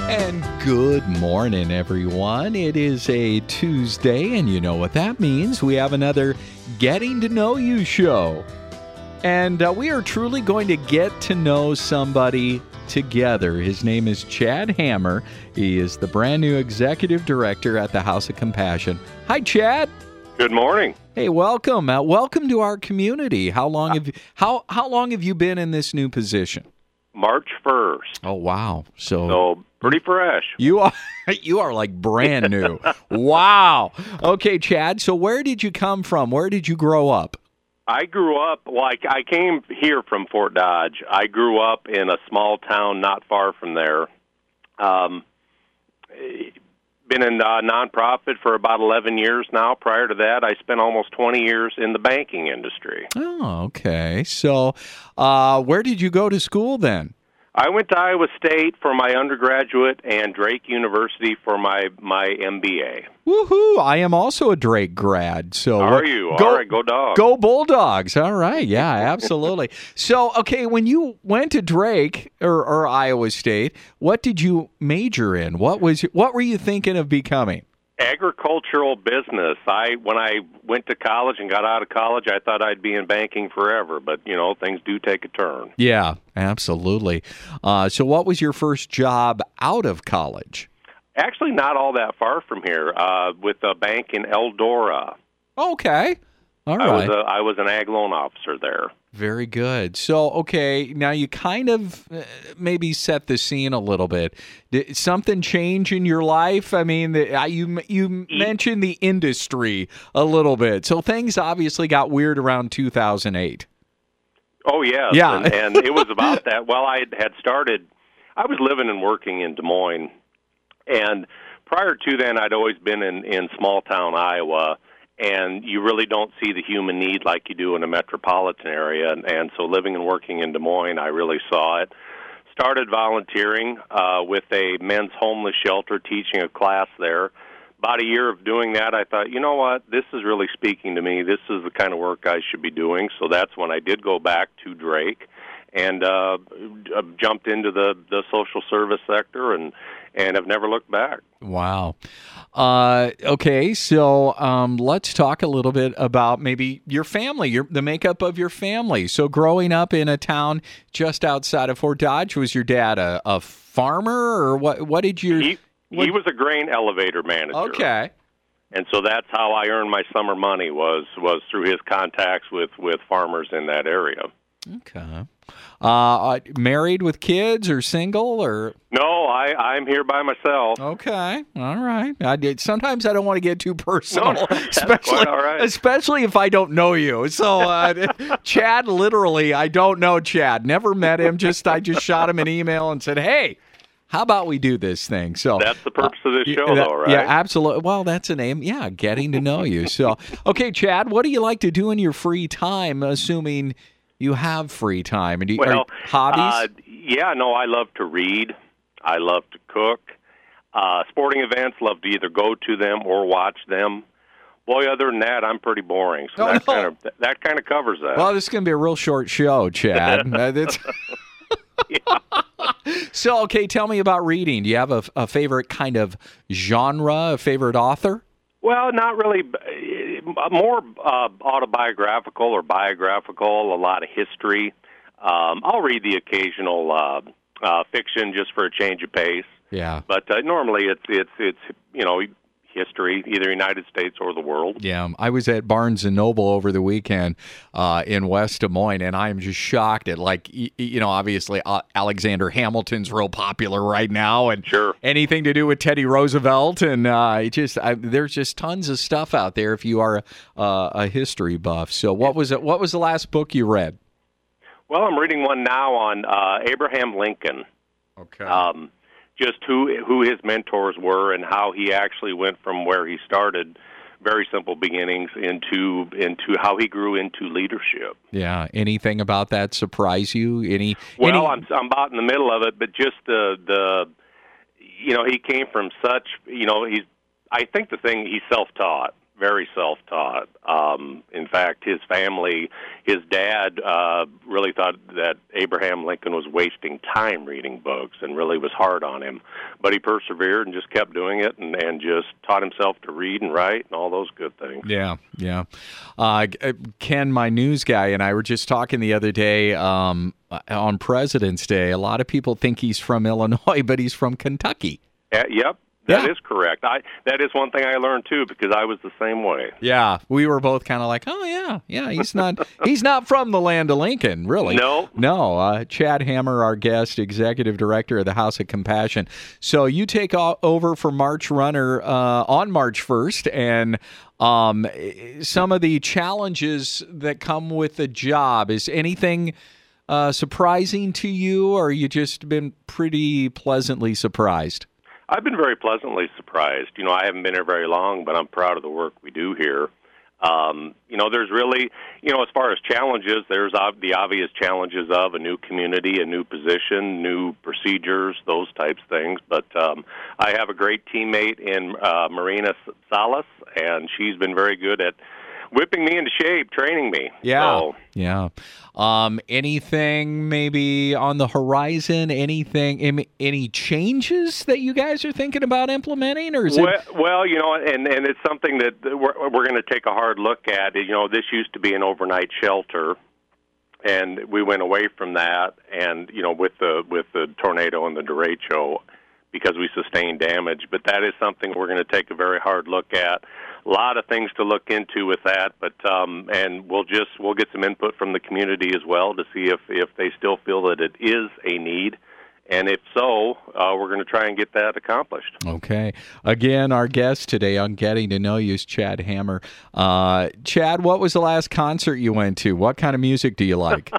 And good morning, everyone. It is a Tuesday, and you know what that means. We have another Getting to Know You show. And we are truly going to get to know somebody together. His name is Chad Hammer. He is the brand new executive director at the House of Compassion. Hi, Chad. Good morning. Hey, welcome. Welcome to our community. How long have you been in this new position? March 1st. Oh, wow. So pretty fresh. You are like brand new. Wow. Okay, Chad, so where did you come from? Where did you grow up? I grew up, I came here from Fort Dodge. I grew up in a small town not far from there. Been in nonprofit for about 11 years now. Prior to that, I spent almost 20 years in the banking industry. Oh, okay. So where did you go to school then? I went to Iowa State for my undergraduate and Drake University for my MBA. Woohoo! I am also a Drake grad. So are you? All right, go Dogs. Go Bulldogs. All right, yeah, absolutely. So, okay, when you went to Drake or Iowa State, what did you major in? What were you thinking of becoming? Agricultural business. When I went to college and got out of college, I thought I'd be in banking forever, but things do take a turn. Yeah, absolutely. So what was your first job out of college? Actually, not all that far from here, with a bank in Eldora. Okay. All right. I was an ag loan officer there. Very good. So, okay, now you kind of maybe set the scene a little bit. Did something change in your life? I mean, you mentioned the industry a little bit. So things obviously got weird around 2008. Oh, yes. Yeah. And it was about that. Well, I was living and working in Des Moines. And prior to then, I'd always been in small-town Iowa. And you really don't see the human need like you do in a metropolitan area. And so living and working in Des Moines, I really saw it. Started volunteering with a men's homeless shelter, teaching a class there. About a year of doing that, I thought, you know what, this is really speaking to me. This is the kind of work I should be doing. So that's when I did go back to Drake and jumped into the social service sector and have never looked back. Wow. Okay, so let's talk a little bit about maybe your family, the makeup of your family. So growing up in a town just outside of Fort Dodge, was your dad a farmer, or what did you... He was a grain elevator manager. Okay. And so that's how I earned my summer money was through his contacts with farmers in that area. Okay. Married with kids or single or? No, I'm here by myself. Okay. All right. Sometimes I don't want to get too personal, no, that's quite all right. Especially if I don't know you. So Chad, literally, I don't know Chad. Never met him. I just shot him an email and said, hey, how about we do this thing? So that's the purpose of this show, though, right? Yeah, absolutely. Well, that's a name. Yeah, getting to know you. So, okay, Chad, what do you like to do in your free time, assuming you have free time? And hobbies? I love to read. I love to cook. Sporting events, love to either go to them or watch them. Boy, other than that, I'm pretty boring. So that kind of covers that. Well, this is going to be a real short show, Chad. Yeah. So, okay, tell me about reading. Do you have a favorite kind of genre, a favorite author? Well, not really. More autobiographical or biographical, a lot of history. I'll read the occasional fiction just for a change of pace. Yeah. But normally it's history, either United States or the world. Yeah. I was at Barnes & Noble over the weekend in West Des Moines, and I am just shocked at, obviously Alexander Hamilton's real popular right now, and sure. Anything to do with Teddy Roosevelt, and there's just tons of stuff out there if you are a history buff. So what was the last book you read? Well, I'm reading one now on Abraham Lincoln. Okay. Just who his mentors were and how he actually went from where he started, very simple beginnings, into how he grew into leadership. Yeah. Anything about that surprise you? I'm about in the middle of it, but just he came from such, I think he's self-taught, very self-taught. In fact, his family, his dad really thought that Abraham Lincoln was wasting time reading books and really was hard on him. But he persevered and just kept doing it and just taught himself to read and write and all those good things. Yeah. Ken, my news guy, and I were just talking the other day on President's Day. A lot of people think he's from Illinois, but he's from Kentucky. Yep. That is correct. That is one thing I learned too, because I was the same way. Yeah, we were both kind of like, oh yeah, he's not from the land of Lincoln, really. No. Chad Hammer, our guest, executive director of the House of Compassion. So you take over for March Runner on March 1st, and some of the challenges that come with the job. Is anything surprising to you, or you just been pretty pleasantly surprised? I've been very pleasantly surprised. I haven't been here very long, but I'm proud of the work we do here. There's really, as far as challenges, there's the obvious challenges of a new community, a new position, new procedures, those types of things. But I have a great teammate in Marina Salas, and she's been very good at whipping me into shape, training me. Yeah. Anything maybe on the horizon? Any changes that you guys are thinking about implementing, or is it? Well, and it's something that we're going to take a hard look at. This used to be an overnight shelter, and we went away from that. And with the tornado and the derecho, because we sustained damage. But that is something we're going to take a very hard look at. A lot of things to look into with that, but and we'll get some input from the community as well to see if they still feel that it is a need, and if so, we're going to try and get that accomplished. Okay. Again, our guest today on Getting to Know You is Chad Hammer. Chad, what was the last concert you went to? What kind of music do you like?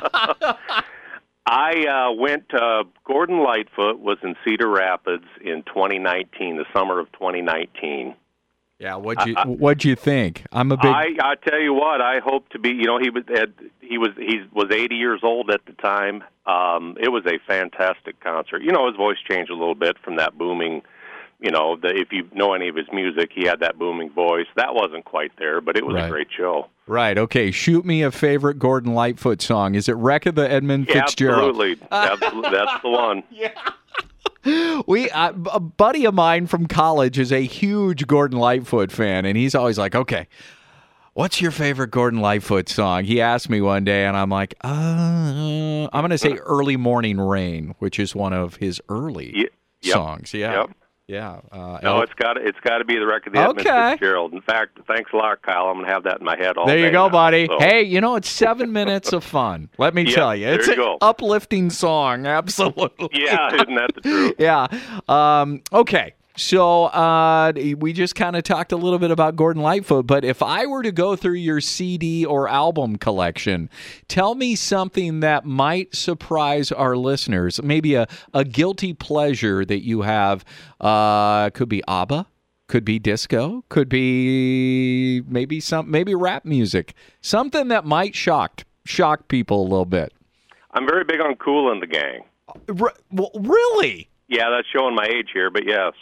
I went. Gordon Lightfoot was in Cedar Rapids in 2019, the summer of 2019. Yeah, what'd you think? I'm a big. I tell you what, I hope to be. He was 80 years old at the time. It was a fantastic concert. His voice changed a little bit from that booming. If you know any of his music, he had that booming voice. That wasn't quite there, but it was a great show. Right. Okay. Shoot me a favorite Gordon Lightfoot song. Is it "Wreck of the Edmund Fitzgerald"? Absolutely. That's the one. Yeah. A buddy of mine from college is a huge Gordon Lightfoot fan, and he's always like, okay, what's your favorite Gordon Lightfoot song? He asked me one day, and I'm like, I'm going to say Early Morning Rain, which is one of his early songs. Yeah. Yep. Yeah. No, it's got to be the Wreck of the Edmund Fitzgerald. In fact, thanks a lot, Kyle. I'm going to have that in my head all day. There you go, now, buddy. So. Hey, it's 7 minutes of fun. Let me tell you. It's an uplifting song. Absolutely. Yeah, isn't that the truth? Yeah. Okay. So we just kind of talked a little bit about Gordon Lightfoot, but if I were to go through your CD or album collection, tell me something that might surprise our listeners. Maybe a guilty pleasure that you have. Could be ABBA, could be disco, could be maybe rap music. Something that might shock people a little bit. I'm very big on Kool and the Gang. Well, really? Yeah, that's showing my age here, but yes.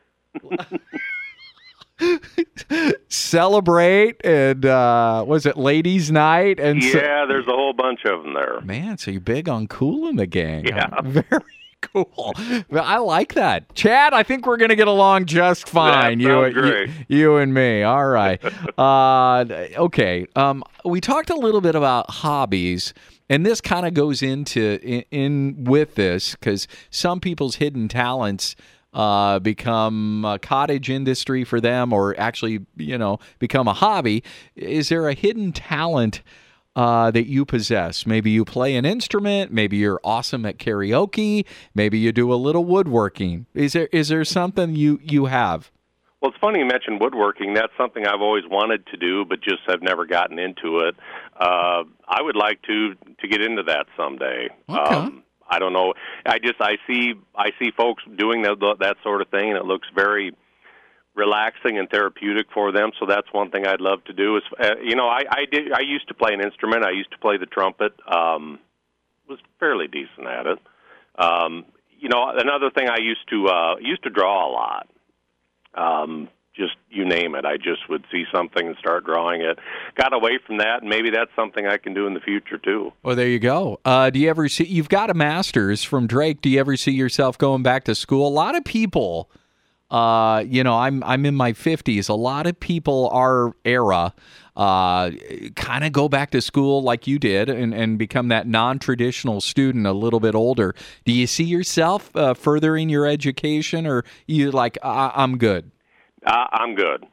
Celebrate and was it Ladies Night? And there's a whole bunch of them there. Man, so you're big on Kool and the Gang. Yeah. Very cool. Well, I like that. Chad, I think we're going to get along just fine. You and me. All right. Okay. We talked a little bit about hobbies. And this kind of goes in with this because some people's hidden talents become a cottage industry for them, or actually, become a hobby. Is there a hidden talent that you possess? Maybe you play an instrument. Maybe you're awesome at karaoke. Maybe you do a little woodworking. Is there something you have? Well, it's funny you mentioned woodworking. That's something I've always wanted to do, but just have never gotten into it. I would like to get into that someday. Okay. I don't know. I see folks doing that sort of thing, and it looks very relaxing and therapeutic for them. So that's one thing I'd love to do. I used to play an instrument. I used to play the trumpet. Was fairly decent at it. Another thing I used to draw a lot. just you name it. I just would see something and start drawing it. Got away from that, and maybe that's something I can do in the future too. Well, there you go. Do you ever see? You've got a master's from Drake. Do you ever see yourself going back to school? A lot of people. I'm in my 50s. A lot of people our era kind of go back to school like you did and become that non-traditional student a little bit older. Do you see yourself furthering your education, or you like, I'm good? I'm good.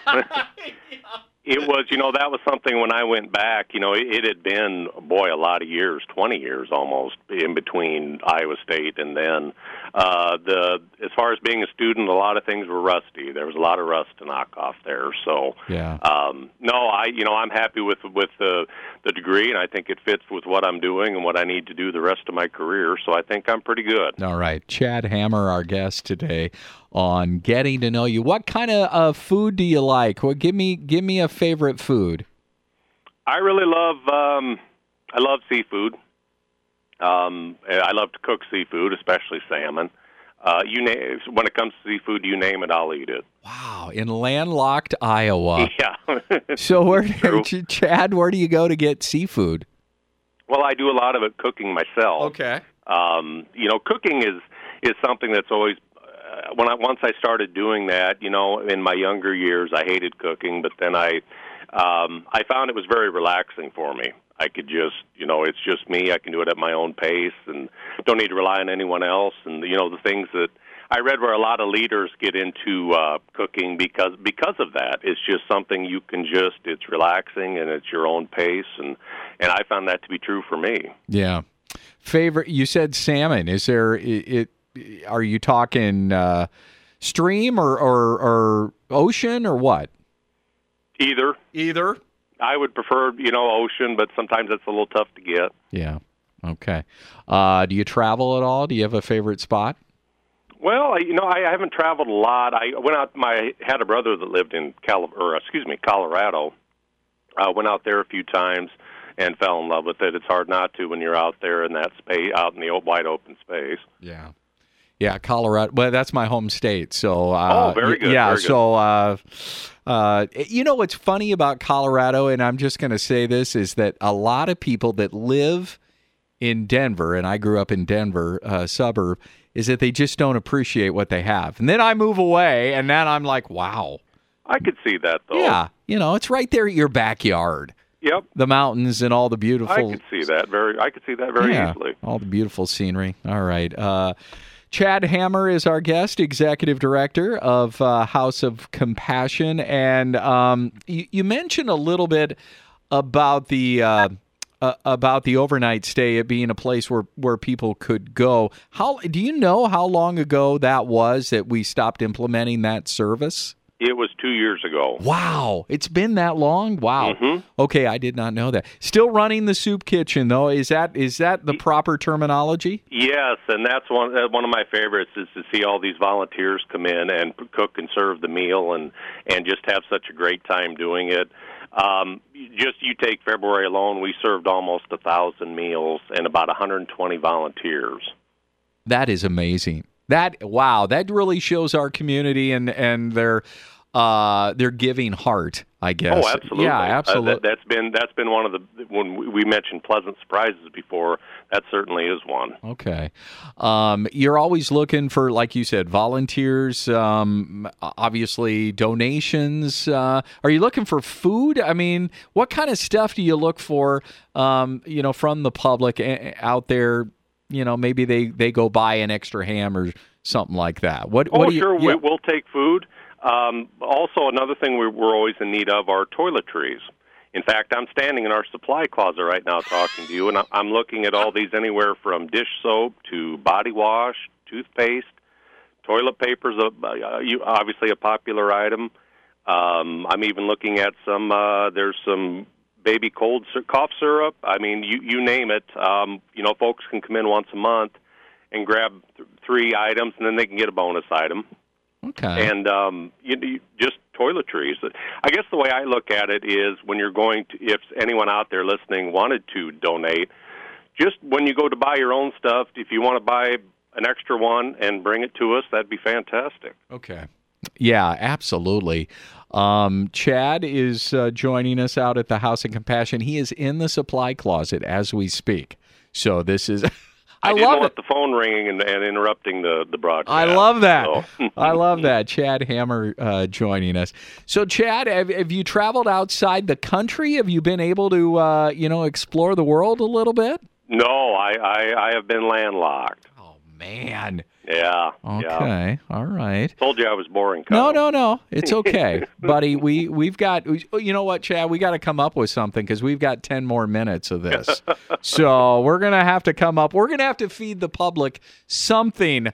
It was, that was something when I went back, it had been, a lot of years, 20 years almost, in between Iowa State and then. As far as being a student, a lot of things were rusty. There was a lot of rust to knock off there. So, yeah. I'm happy with the degree, and I think it fits with what I'm doing and what I need to do the rest of my career. So I think I'm pretty good. All right. Chad Hammer, our guest today on Getting to Know You. What kind of food do you like? Well, give me a favorite food. I really love I love seafood. I love to cook seafood, especially salmon. When it comes to seafood, you name it, I'll eat it. Wow, in landlocked Iowa. Yeah. So Chad, where do you go to get seafood? Well, I do a lot of it cooking myself. Okay. Cooking is something that's always once I started doing that, in my younger years, I hated cooking, but then I found it was very relaxing for me. I could just, it's just me. I can do it at my own pace and don't need to rely on anyone else. And, the things that I read where a lot of leaders get into cooking because of that. It's just something you can it's relaxing and it's your own pace. And I found that to be true for me. Yeah. Favorite, you said salmon. Is there, are you talking stream or ocean or what? Either? I would prefer, ocean, but sometimes it's a little tough to get. Yeah. Okay. Do you travel at all? Do you have a favorite spot? Well, I haven't traveled a lot. I went out. Had a brother that lived in Colorado. I went out there a few times and fell in love with it. It's hard not to when you're out there in that space, out in the wide open space. Yeah. Yeah, Colorado. Well, that's my home state. So, very good. Yeah. Very good. So, what's funny about Colorado, and I'm just going to say this, is that a lot of people that live in Denver, and I grew up in Denver, suburb, is that they just don't appreciate what they have. And then I move away, and then I'm like, wow. I could see that, though. Yeah. It's right there at your backyard. Yep. The mountains and all the beautiful. I could see that very easily. All the beautiful scenery. All right. Chad Hammer is our guest, executive director of House of Compassion, and you mentioned a little bit about the overnight stay, it being a place where people could go. Do you know how long ago that was that we stopped implementing that service? It was 2 years ago. Wow. It's been that long? Wow. Mm-hmm. Okay, I did not know that. Still running the soup kitchen, though. Is that the proper terminology? Yes, and that's one of my favorites is to see all these volunteers come in and cook and serve the meal and just have such a great time doing it. You take February alone, we served almost 1,000 meals and about 120 volunteers. That is amazing. That really shows our community and their giving heart, I guess. Oh, absolutely. Yeah, absolutely. That's been one of the, when we mentioned pleasant surprises before, that certainly is one. Okay. You're always looking for, like you said, volunteers, obviously donations. Are you looking for food? I mean, what kind of stuff do you look for, from the public out there? Maybe they go buy an extra ham or something like that. Sure. Yeah. We'll take food. Also, another thing we're always in need of are toiletries. In fact, I'm standing in our supply closet right now talking to you, and I'm looking at all these anywhere from dish soap to body wash, toothpaste, toilet paper is obviously a popular item. I'm even looking at there's some baby cough syrup. I mean, you name it. Folks can come in once a month and grab 3 items, and then they can get a bonus item. Okay. And just toiletries. I guess the way I look at it is when you're going to, if anyone out there listening wanted to donate, just when you go to buy your own stuff, if you want to buy an extra one and bring it to us, that'd be fantastic. Okay. Yeah, absolutely. Chad is joining us out at the House of Compassion. He is in the supply closet as we speak. So this is... I didn't want the phone ringing and interrupting the broadcast. I love that. So. I love that. Chad Hammer joining us. So, Chad, have you traveled outside the country? Have you been able to, explore the world a little bit? No, I have been landlocked. Oh, man. Yeah. Okay. Yeah. All right. Told you I was boring, Kyle. No. It's okay, buddy. We've got. You know what, Chad? We got to come up with something because we've got 10 more minutes of this. So we're gonna have to come up. We're gonna have to feed the public something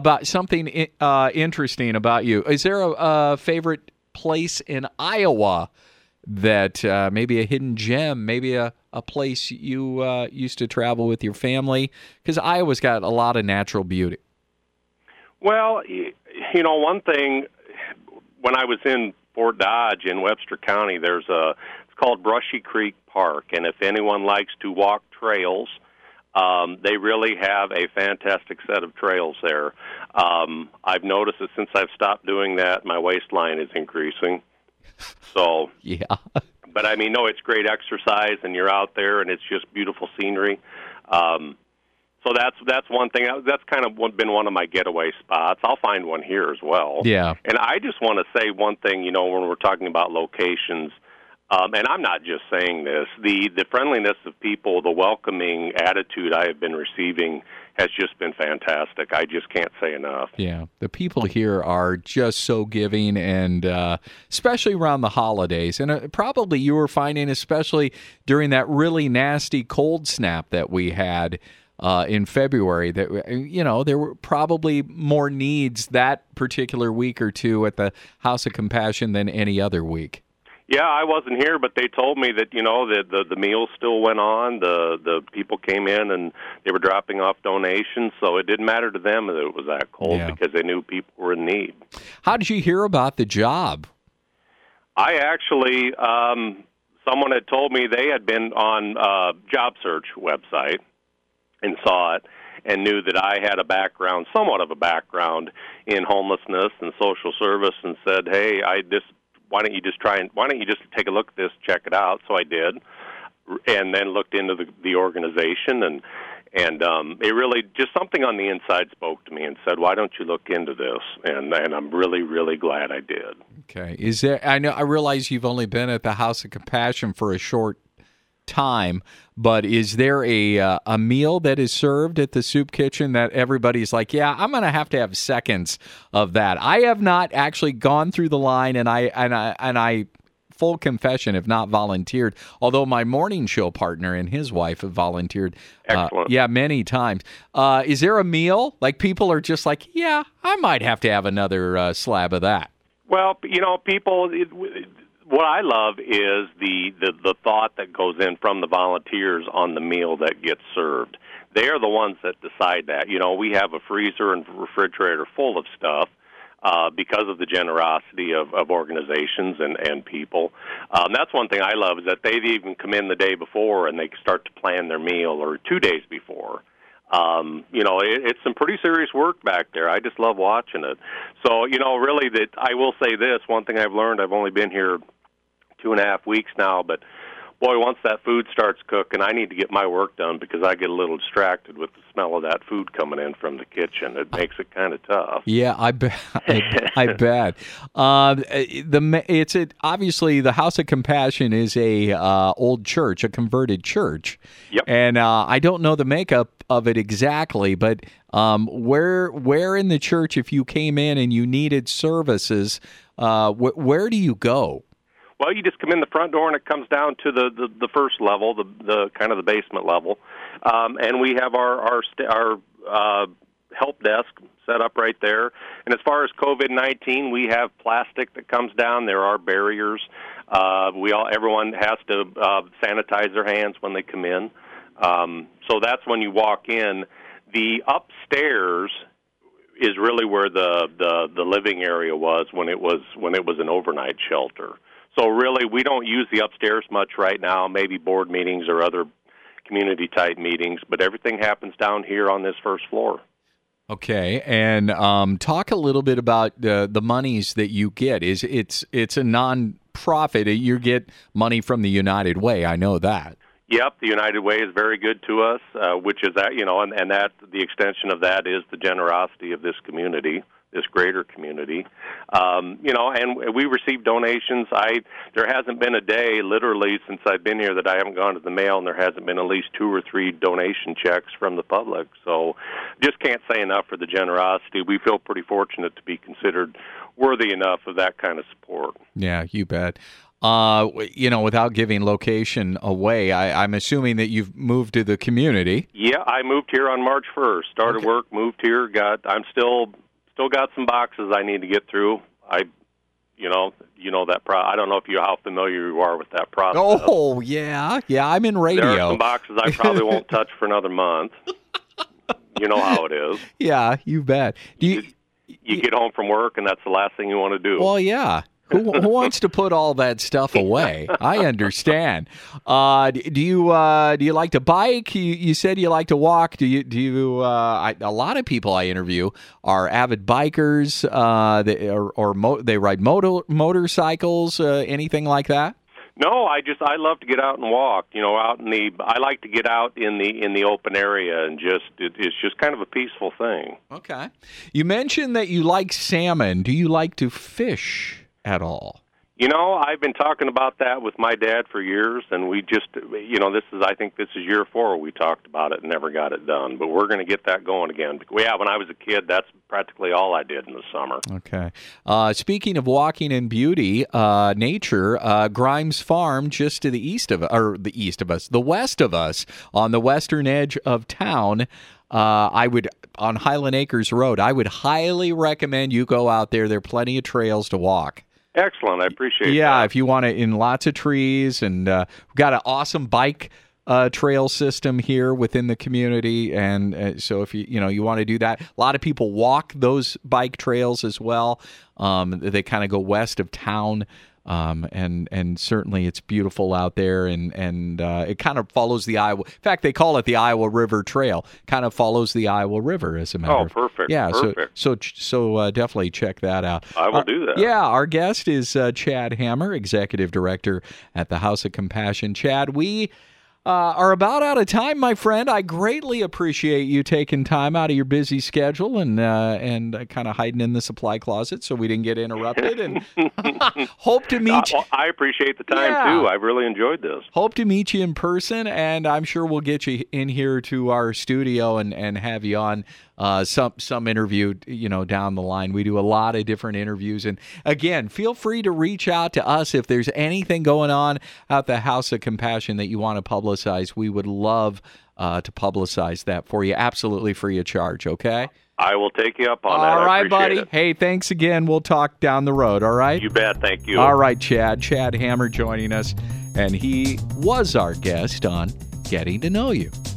interesting about you. Is there a favorite place in Iowa that maybe a hidden gem, maybe a place you used to travel with your family? Because Iowa's got a lot of natural beauty. Well, one thing, when I was in Fort Dodge in Webster County, it's called Brushy Creek Park, and if anyone likes to walk trails, they really have a fantastic set of trails there. I've noticed that since I've stopped doing that, my waistline is increasing. So, yeah. But it's great exercise, and you're out there, and it's just beautiful scenery. So that's one thing. That's kind of been one of my getaway spots. I'll find one here as well. Yeah. And I just want to say one thing, when we're talking about locations, and I'm not just saying this, the friendliness of people, the welcoming attitude I have been receiving has just been fantastic. I just can't say enough. Yeah. The people here are just so giving, and especially around the holidays. And probably you were finding, especially during that really nasty cold snap that we had in February, that there were probably more needs that particular week or two at the House of Compassion than any other week. Yeah, I wasn't here, but they told me that the meals still went on. The people came in and they were dropping off donations, so it didn't matter to them that it was that cold because they knew people were in need. How did you hear about the job? I actually, someone had told me they had been on job search website and saw it and knew that I had somewhat of a background in homelessness and social service, and said, "Hey, why don't you just take a look at this, check it out?" So I did, and then looked into the organization, and it really just something on the inside spoke to me and said, "Why don't you look into this?" And I'm really, really glad I did. Okay, I realize you've only been at the House of Compassion for a short time, but is there a meal that is served at the soup kitchen that everybody's like, yeah, I'm going to have seconds of that? I have not actually gone through the line, and I full confession, have not volunteered, although my morning show partner and his wife have volunteered many times. Is there a meal like people are just like, yeah, I might have to have another slab of that? Well, people, what I love is the thought that goes in from the volunteers on the meal that gets served. They are the ones that decide that. We have a freezer and refrigerator full of stuff because of the generosity of organizations and people. That's one thing I love, is that they even come in the day before and they start to plan their meal, or 2 days before. It's some pretty serious work back there. I just love watching it. So, really, that I will say this, one thing I've learned, I've only been here 2.5 weeks now, but boy, once that food starts cooking, I need to get my work done because I get a little distracted with the smell of that food coming in from the kitchen. It makes it kind of tough. Yeah, I bet. I bet. Obviously the House of Compassion is a old church, a converted church. Yep. And I don't know the makeup of it exactly, but where in the church, if you came in and you needed services, where do you go? Well, you just come in the front door, and it comes down to the first level, the kind of the basement level, and we have our help desk set up right there. And as far as COVID-19, we have plastic that comes down. There are barriers. Everyone has to sanitize their hands when they come in. So that's when you walk in. The upstairs is really where the living area was when it was an overnight shelter. So really, we don't use the upstairs much right now, maybe board meetings or other community-type meetings, but everything happens down here on this first floor. Okay, and talk a little bit about the monies that you get. It's a non-profit. You get money from the United Way. I know that. Yep, the United Way is very good to us, which is that, and that the extension of that is the generosity of this community, this greater community. And we receive donations. There hasn't been a day, literally, since I've been here that I haven't gone to the mail, and there hasn't been at least 2 or 3 donation checks from the public. So just can't say enough for the generosity. We feel pretty fortunate to be considered worthy enough of that kind of support. Yeah, you bet. Without giving location away, I'm assuming that you've moved to the community. Yeah, I moved here on March 1st. Started work, moved here. I'm still got some boxes I need to get through. I don't know how familiar you are with that process. Oh yeah, I'm in radio. There are some boxes I probably won't touch for another month. You know how it is. Yeah, you bet. You get home from work, and that's the last thing you want to do. Well, yeah. Who wants to put all that stuff away? I understand. Do you like to bike? You said you like to walk. Do you? A lot of people I interview are avid bikers. They ride motorcycles. Anything like that? No, I love to get out and walk. I like to get out in the open area, and it's just kind of a peaceful thing. Okay. You mentioned that you like salmon. Do you like to fish at all? I've been talking about that with my dad for years, and we just, I think this is year 4 we talked about it and never got it done. But we're going to get that going again. Yeah, when I was a kid, that's practically all I did in the summer. Okay. Speaking of walking in beauty, nature, Grimes Farm, just to the west of us, on the western edge of town. On Highland Acres Road, I would highly recommend you go out there. There are plenty of trails to walk. Excellent. I appreciate that. Yeah, if you want to, in lots of trees, and we've got an awesome bike trail system here within the community, and so if you want to do that, a lot of people walk those bike trails as well. They kind of go west of town. And certainly it's beautiful out there, and it kind of follows the Iowa. In fact, they call it the Iowa River Trail. Kind of follows the Iowa River, as a matter of. Oh, perfect. Yeah, perfect. So definitely check that out. I will do that. Yeah, our guest is Chad Hammer, Executive Director at the House of Compassion. Chad, we are about out of time, my friend. I greatly appreciate you taking time out of your busy schedule and kind of hiding in the supply closet so we didn't get interrupted. And hope to meet you. I appreciate the time, too. I've really enjoyed this. Hope to meet you in person, and I'm sure we'll get you in here to our studio and have you on some interview, down the line. We do a lot of different interviews. And again, feel free to reach out to us if there's anything going on at the House of Compassion that you want to publicize. We would love to publicize that for you, absolutely free of charge, okay? I will take you up on that. All right, buddy. It. Hey, thanks again. We'll talk down the road, all right? You bet. Thank you. All right, Chad. Chad Hammer joining us, and he was our guest on Getting to Know You.